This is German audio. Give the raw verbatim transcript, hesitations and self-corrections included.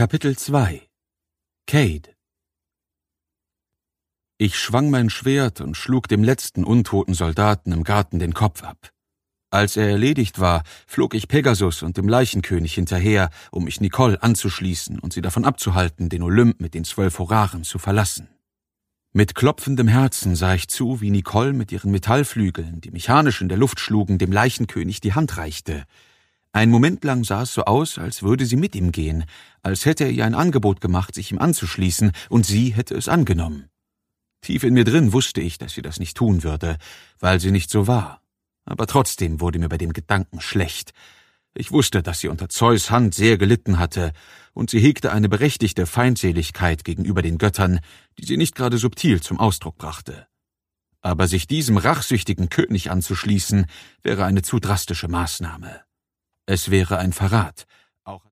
Kapitel zwei Cade. Ich schwang mein Schwert und schlug dem letzten untoten Soldaten im Garten den Kopf ab. Als er erledigt war, flog ich Pegasus und dem Leichenkönig hinterher, um mich Nicole anzuschließen und sie davon abzuhalten, den Olymp mit den zwölf Horaren zu verlassen. Mit klopfendem Herzen sah ich zu, wie Nicole mit ihren Metallflügeln, die mechanisch in der Luft schlugen, dem Leichenkönig die Hand reichte. Ein Moment lang sah es so aus, als würde sie mit ihm gehen, als hätte er ihr ein Angebot gemacht, sich ihm anzuschließen, und sie hätte es angenommen. Tief in mir drin wusste ich, dass sie das nicht tun würde, weil sie nicht so war. Aber trotzdem wurde mir bei dem Gedanken schlecht. Ich wusste, dass sie unter Zeus Hand sehr gelitten hatte, und sie hegte eine berechtigte Feindseligkeit gegenüber den Göttern, die sie nicht gerade subtil zum Ausdruck brachte. Aber sich diesem rachsüchtigen König anzuschließen, wäre eine zu drastische Maßnahme. Es wäre ein Verrat,